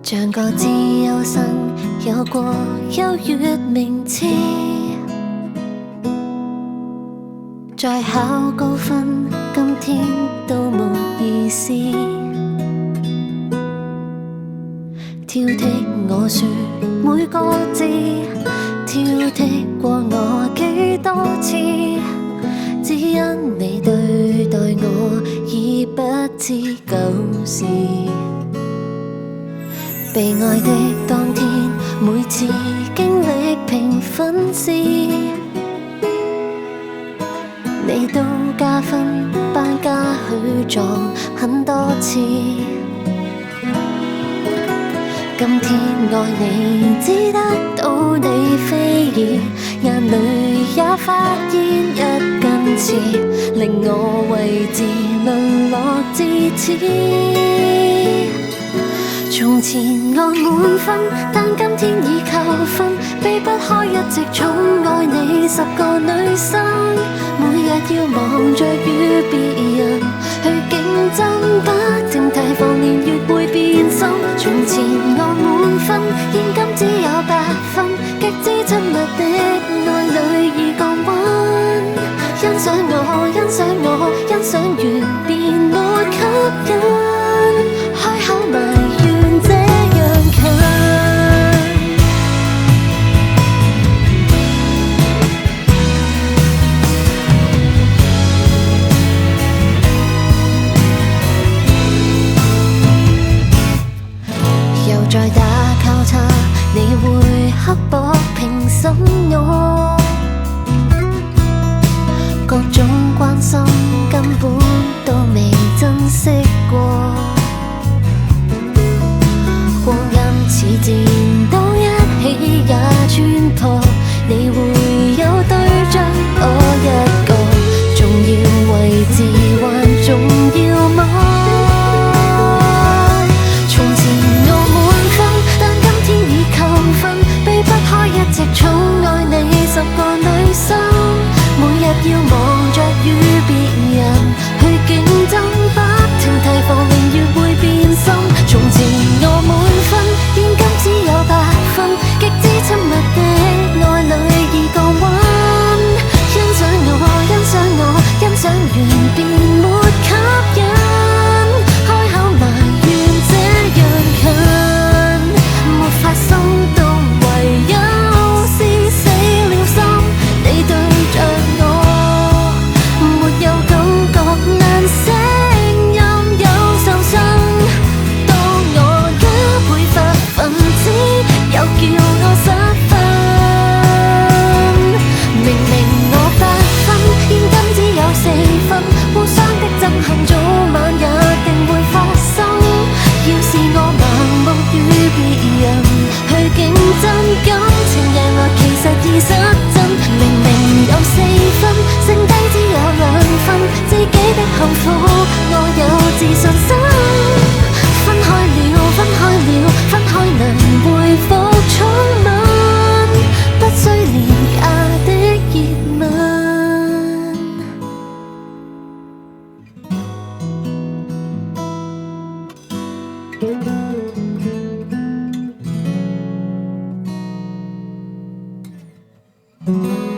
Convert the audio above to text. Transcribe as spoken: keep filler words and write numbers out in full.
像個自由生有過優越名次，再考高分，今天都沒意思。挑剔我說每個字，挑剔過我幾多次，只因你對待我已不知舊事。被愛的當天，每次經歷評分時，你都加分頒加許狀很多次。今天愛你，只得到你非議，眼淚也發現一根刺，令我位置淪落至此。從前我滿分，但今天已扣分，避不開一直寵愛你十個女生，每日要忙着與別人去競爭，不停提防年月會變心。從前我滿分，現今只有八分，極之親密的愛侶已降溫。欣賞我，欣賞我，欣賞完便沒吸引，開口埋怨這樣近。又再打交叉，你會刻薄評審我，各種關心根本都未珍惜過。光陰似箭刀一起也穿破，你會有對象我一個，重要位置還重要嗎？從前我滿分，但今天已扣分，避不開一直寵愛你十個女生，每日要忙着與別人去競爭，不停提防年月會變心。從前我滿分，現今只有八分，極之親密的愛侶已降溫。欣賞我，欣賞我，欣賞完便沒吸引，開口埋怨這樣近，沒法心動，唯有是死了心。你對着我沒有感覺，難聲音有受傷。當我加倍發奮只有叫我失分，明明我八分，現今只有四分，互相的憎恨早晚也定會發生。要是我盲目與別人去競爭，感情贏來其實已失真。明明有四分，剩低只有兩分，自己的幸福我有自信心。分開了，分開了，分開能回復寵吻，不需廉價的熱吻。嗯